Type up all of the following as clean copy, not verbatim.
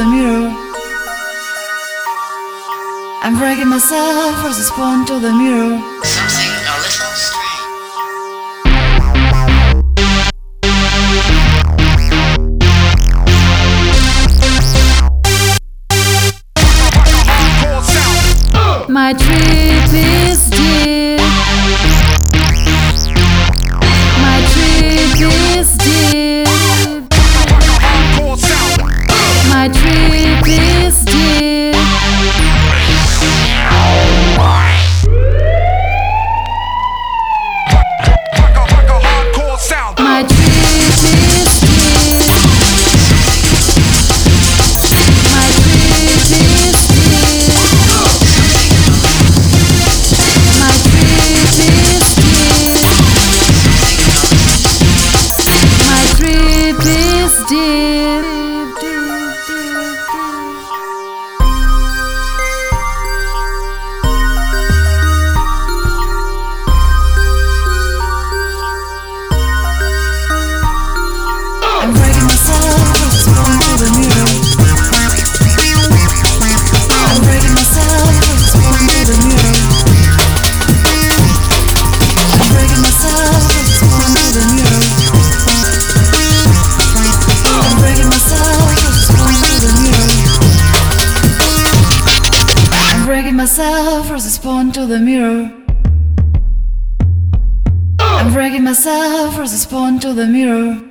mirror. I'm breaking myself as I respond to the mirror. Something a little strange. My trip is deep. My trip is deep. My trip is deep. My trip is deep. My trip is deep. My trip is deep. My trip is deep. I'm breaking myself as I respond to the mirror. I'm breaking myself as I respond to the mirror. I'm breaking myself as I respond to the mirror. I'm breaking myself as I respond to the mirror. I'm breaking myself as I respond to the mirror. I'm breaking myself as I respond to the mirror.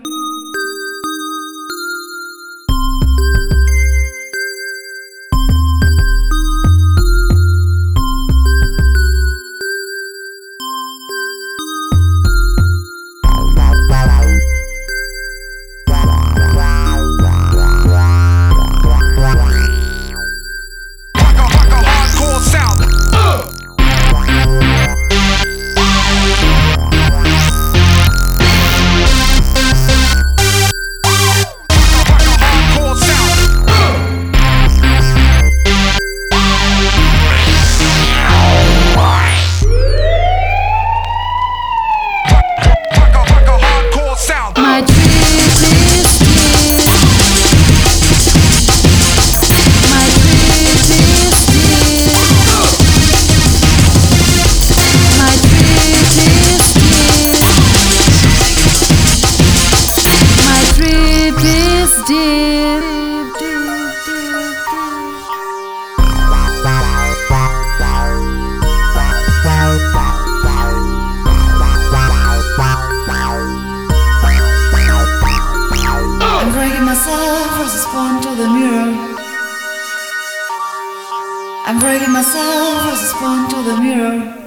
My trip is deep. My trip is deep. My trip is deep. My trip is deep. I'm breaking myself as I respond to the mirror. I'm breaking myself as I respond to the mirror.